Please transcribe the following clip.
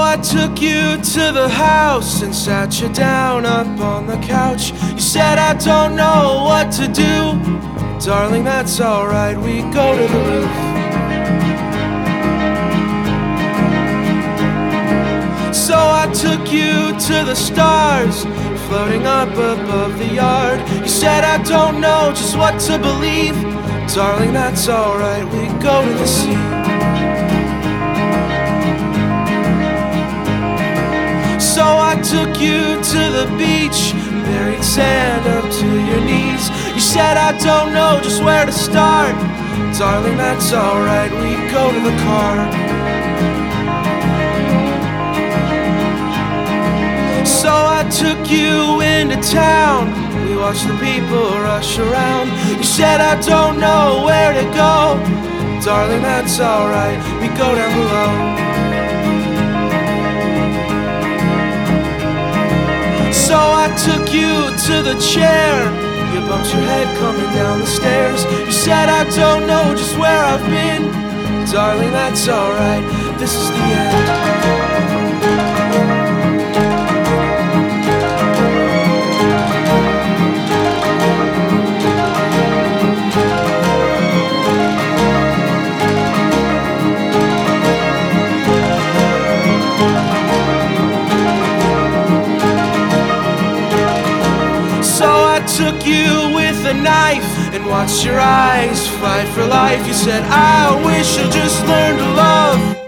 I took you to the house and sat you down up on the couch. You said I don't know what to do. Darling, that's alright, we go to the roof. So I took you to the stars, floating up above the yard. You said I don't know just what to believe. Darling, that's alright, we go to the sea. So I took you to the beach, buried sand up to your knees. You said I don't know just where to start. Darling, that's alright, we go to the car. So I took you into town, we watched the people rush around. You said I don't know where to go. Darling, that's alright, we go down below. So I took you to the chair, you bumped your head coming down the stairs. You said I don't know just where I've been. Darling, that's alright, this is the end. I took you with a knife and watched your eyes fight for life. You said, I wish you'll just learn to love.